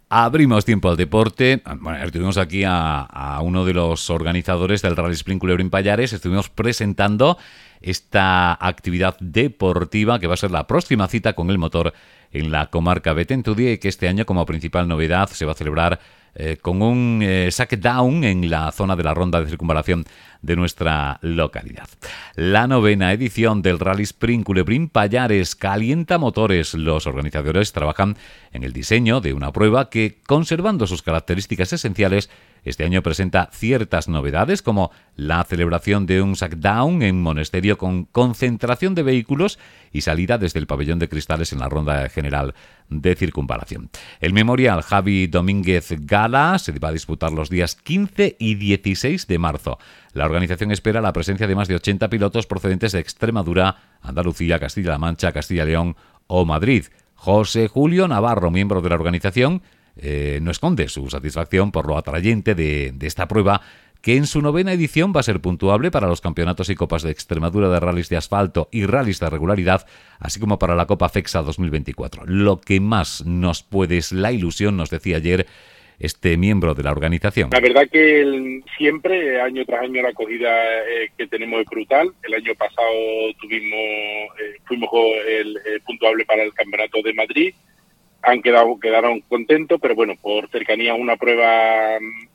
Abrimos tiempo al deporte. Bueno, estuvimos aquí a uno de los organizadores del Rally Sprint Culebrín Pallares. Estuvimos presentando esta actividad deportiva que va a ser la próxima cita con el motor en la comarca Betentudía, y que este año, como principal novedad, se va a celebrar con un shakedown en la zona de la ronda de circunvalación de nuestra localidad. La 9ª edición del Rally Sprint Culebrín Pallares calienta motores. Los organizadores trabajan en el diseño de una prueba que, conservando sus características esenciales, este año presenta ciertas novedades, como la celebración de un shakedown en Monesterio con concentración de vehículos y salida desde el pabellón de cristales en la ronda general de circunvalación. El Memorial Javi Domínguez Gala se va a disputar los días 15 y 16 de marzo. La organización espera la presencia de más de 80 pilotos procedentes de Extremadura, Andalucía, Castilla-La Mancha, Castilla-León o Madrid. José Julio Navarro, miembro de la organización, no esconde su satisfacción por lo atrayente de esta prueba, que en su 9ª edición va a ser puntuable para los campeonatos y copas de Extremadura de rallies de asfalto y rallies de regularidad, así como para la Copa FEXA 2024. Lo que más nos puede es la ilusión, nos decía ayer este miembro de la organización. La verdad que siempre, año tras año, la acogida que tenemos es brutal. El año pasado fuimos puntuable para el Campeonato de Madrid. Quedaron contentos, pero bueno, por cercanía a una prueba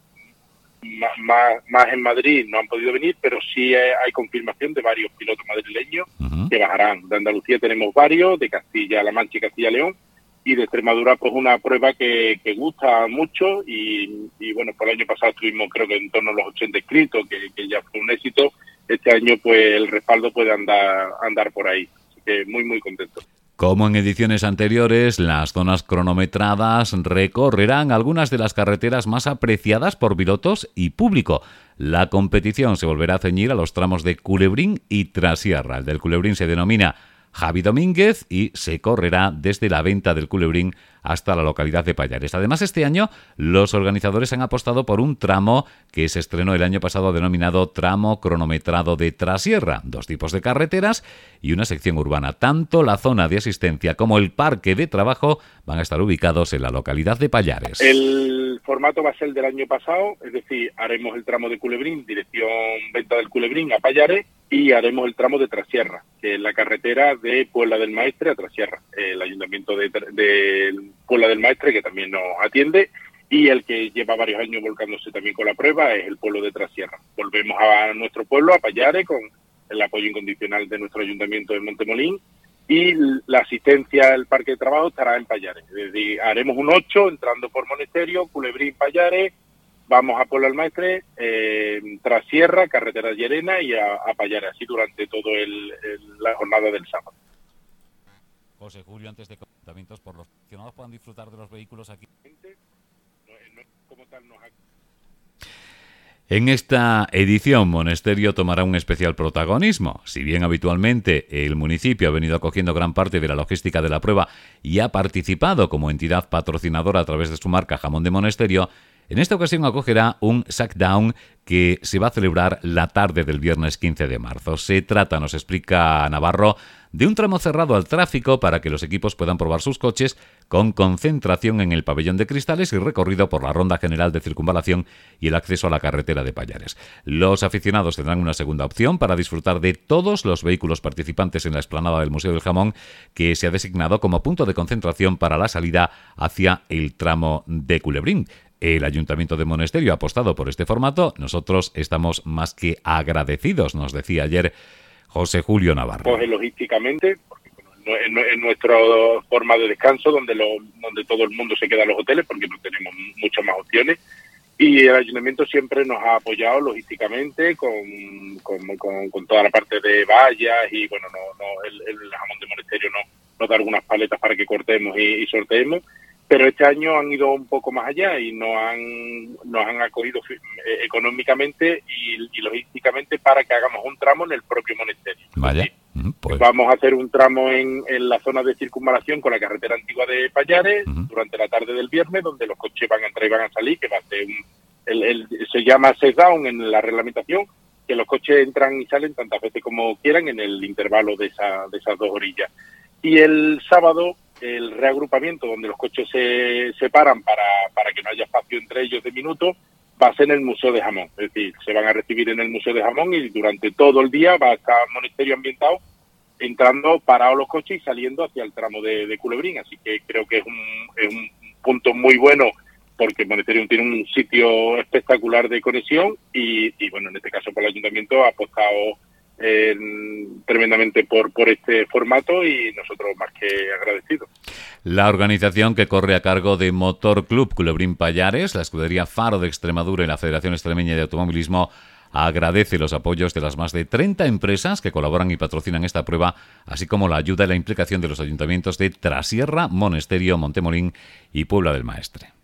más en Madrid no han podido venir, pero sí hay confirmación de varios pilotos madrileños que bajarán. De Andalucía tenemos varios, de Castilla-La Mancha y Castilla-León, y de Extremadura pues una prueba que gusta mucho, y bueno, por el año pasado tuvimos creo que en torno a los 80 inscritos, que ya fue un éxito. Este año pues el respaldo puede andar por ahí, así que muy contento. Como en ediciones anteriores, las zonas cronometradas recorrerán algunas de las carreteras más apreciadas por pilotos y público. La competición se volverá a ceñir a los tramos de Culebrín y Trasierra. El del Culebrín se denomina Javi Domínguez y se correrá desde la venta del Culebrín hasta la localidad de Pallares. Además, este año los organizadores han apostado por un tramo que se estrenó el año pasado denominado tramo cronometrado de Trasierra. 2 tipos de carreteras y una sección urbana. Tanto la zona de asistencia como el parque de trabajo van a estar ubicados en la localidad de Pallares. El formato va a ser el del año pasado, es decir, haremos el tramo de Culebrín, dirección venta del Culebrín a Pallares, y haremos el tramo de Trasierra, que es la carretera de Puebla del Maestre a Trasierra. El ayuntamiento de Puebla del Maestre, que también nos atiende, y el que lleva varios años volcándose también con la prueba es el pueblo de Trasierra. Volvemos a nuestro pueblo, a Pallares, con el apoyo incondicional de nuestro ayuntamiento de Montemolín, y la asistencia al parque de trabajo estará en Pallares. Es decir, haremos un 8 entrando por Monesterio, Culebrín, Pallares, vamos a Puebla del Maestre, Trasierra, carretera de Llerena y a Pallares, así durante toda la jornada del sábado. José Julio, antes de comentamientos, por los aficionados puedan disfrutar de los vehículos aquí. En esta edición, Monesterio tomará un especial protagonismo. Si bien habitualmente el municipio ha venido acogiendo gran parte de la logística de la prueba y ha participado como entidad patrocinadora a través de su marca Jamón de Monesterio, en esta ocasión acogerá un shakedown que se va a celebrar la tarde del viernes 15 de marzo. Se trata, nos explica Navarro, de un tramo cerrado al tráfico para que los equipos puedan probar sus coches, con concentración en el pabellón de cristales y recorrido por la ronda general de circunvalación y el acceso a la carretera de Pallares. Los aficionados tendrán una segunda opción para disfrutar de todos los vehículos participantes en la explanada del Museo del Jamón, que se ha designado como punto de concentración para la salida hacia el tramo de Culebrín. El Ayuntamiento de Monesterio ha apostado por este formato. Nosotros estamos más que agradecidos, nos decía ayer José Julio Navarro. Pues logísticamente, porque es nuestra forma de descanso, donde todo el mundo se queda en los hoteles, porque no tenemos muchas más opciones. Y el Ayuntamiento siempre nos ha apoyado logísticamente con toda la parte de vallas, y bueno, el Jamón de Monesterio nos da algunas paletas para que cortemos y sorteemos. Pero este año han ido un poco más allá y nos han acogido económicamente y logísticamente para que hagamos un tramo en el propio Monesterio. Vaya. Pues vamos a hacer un tramo en la zona de circunvalación con la carretera antigua de Pallares durante la tarde del viernes, donde los coches van a entrar y van a salir, que va a ser se llama set down en la reglamentación, que los coches entran y salen tantas veces como quieran en el intervalo de esas 2 orillas. Y el sábado el reagrupamiento donde los coches se paran para que no haya espacio entre ellos de minutos, va a ser en el Museo de Jamón. Es decir, se van a recibir en el Museo de Jamón y durante todo el día va a estar Monasterio ambientado, entrando parados los coches y saliendo hacia el tramo de Culebrín. Así que creo que es un punto muy bueno, porque Monasterio tiene un sitio espectacular de conexión y bueno, en este caso por el Ayuntamiento ha apostado tremendamente por este formato y nosotros más que agradecidos. La organización, que corre a cargo de Motor Club Culebrín Pallares, la Escudería Faro de Extremadura y la Federación Extremeña de Automovilismo, agradece los apoyos de las más de 30 empresas que colaboran y patrocinan esta prueba, así como la ayuda y la implicación de los ayuntamientos de Trasierra, Monasterio, Montemolín y Puebla del Maestre.